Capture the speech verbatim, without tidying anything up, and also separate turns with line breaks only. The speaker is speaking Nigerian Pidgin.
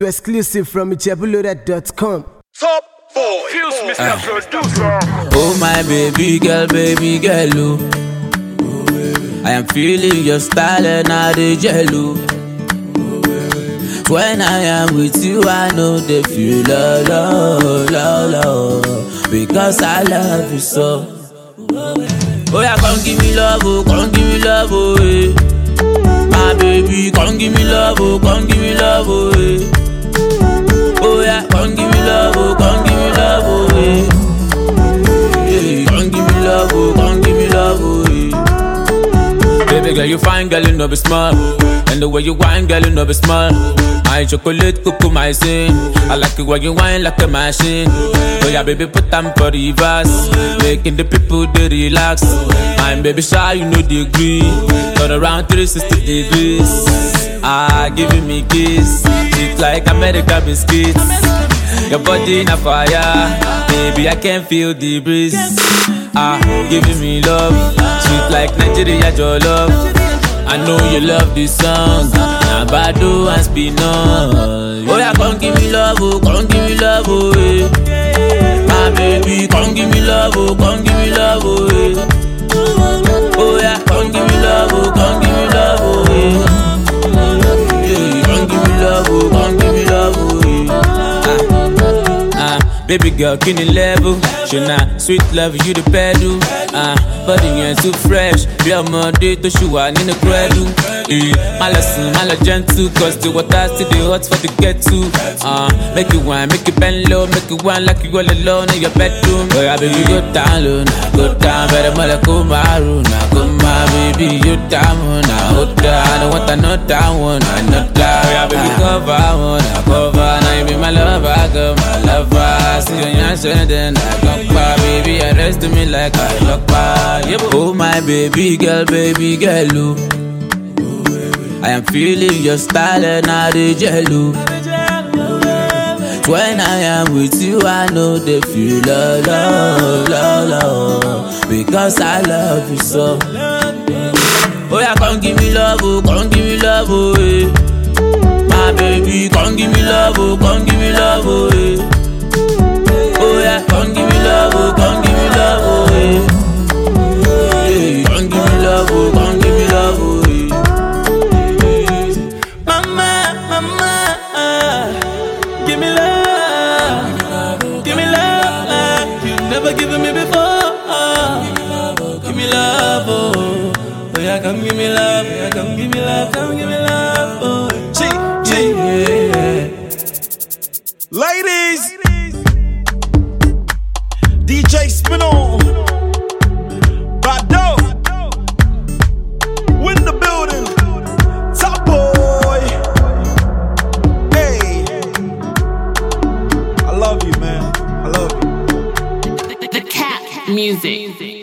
Exclusive from ijebuloaded dot com.
Top boy, Fuse Mister
Uh.
Producer.
Oh my baby girl, baby girl, oh. I am feeling your style and I dey jello. When I am with you, I know they feel love, love, love, love, because I love you so. Oh yeah, come give me love, oh, come give me love, oh, eh. My baby, come give me love, oh, come give me love, oh, eh. Oh yeah, come give me love, oh, come give me love, oh, eh. Yeah, come give me love, oh, come give me love, oh, eh. Baby girl, you fine, girl, you know be smart. And the way you whine, girl, you know be smart. My chocolate, cuckoo, my sin. I like it when you whine like a machine. Oh yeah, baby, put them for the reverse, making the people they relax. I'm baby shy, you know the degree. Turn around three sixty degrees. Ah, giving me kiss. It's like American biscuits. Your body in a fire, baby, I can feel the breeze. Ah, giving me love, sweet like Nigeria, your love. I know you love this song, now Bado and Spinall. Oh yeah, come give me love, oh, come give me love, oh, eh. My baby, come give me love, oh, come give me love, oh, eh. Oh yeah, come give me love, oh, come give me love, oh, eh. Yeah, come give me love, oh, come give me love, oh, eh. Ah, ah, baby girl, can you level? Shona, sweet love, you the pedal. Ah, body ain't too fresh. Be a Monday to show I need a cradle. Eh, my lesson, my gentle, cause the water still the hot for the get to. Ah, make it wine, make it bend low, make it wine like you all alone in your bedroom. Boy, I baby go down low, now go down, better mother go my room, now go my baby, you down, now hold down. I don't want another one, I know that. Boy, I baby cover one, I cover, now you be my lover, girl, my lover. See you answer, then I go by, baby, arrest me like I lock by. Yeah, oh my baby girl, baby girl, oh. I am feeling your style and I dey jello. When I am with you, I know they feel love, love, love, love, because I love you so. Oh yeah, come give me love, oh, come give me love, oh, eh. My baby, come give me love, oh, come give me love, oh, eh. Oh yeah, come give me love, oh, come give me love, oh, eh. Yeah, come give me love, oh, come give me love, oh, eh.
Mama, mama, give me love, give me love, like you never given me before. Give me love, oh, oh yeah, come give me love, yeah, come give me love, come give me love, oh. G, G, yeah.
Ladies, D J Spinall, Bado, win the building, top boy. Hey, I love you, man. I love you.
The, the cat music.